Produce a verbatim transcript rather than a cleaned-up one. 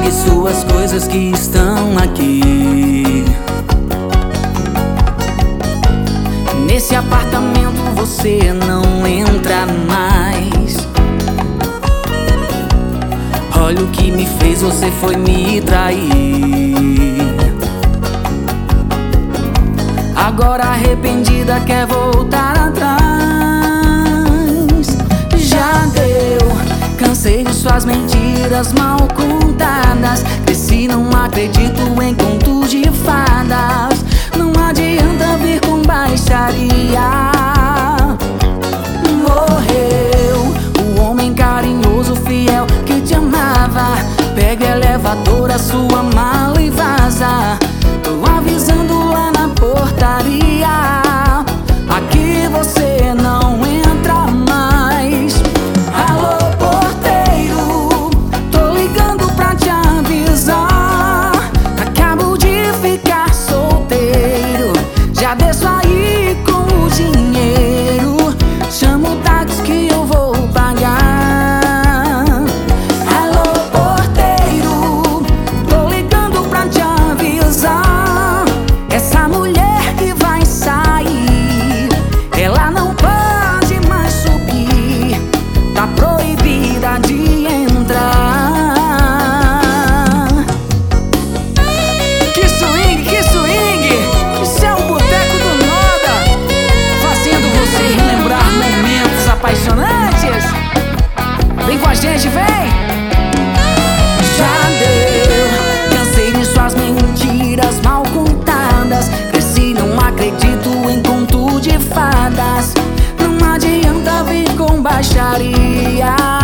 Pegue suas coisas que estão aqui. Nesse apartamento você não entra mais. Olha o que me fez, você foi me trair. Agora arrependida quer voltar atrás. Já deu, cansei de suas mentiras mal contadas. Cresci, não acredito em contos de fadas. Não adianta vir com baixaria. Morreu o homem carinhoso, fiel, que te amava. Pega o elevador, a sua mala e vaza. Tô avisando lá na portaria, aqui você não entra mais. Alô, porteiro, tô ligando pra te avisar. Acabo de ficar solteiro, já desço aí com o dinheiro. Chama o táxi que eu vou pagar. Alô, porteiro, tô ligando pra te avisar. Essa mulher que vai sair, ela não pode mais subir, tá proibida de entrar. Que swing, que swing! Isso é um boteco do nada, fazendo você relembrar momentos apaixonantes. Vem com a gente, vem! Já deu, cansei de suas mentiras mal contadas. Cresci, não acredito em conto de fadas. Não adianta vir com baixaria.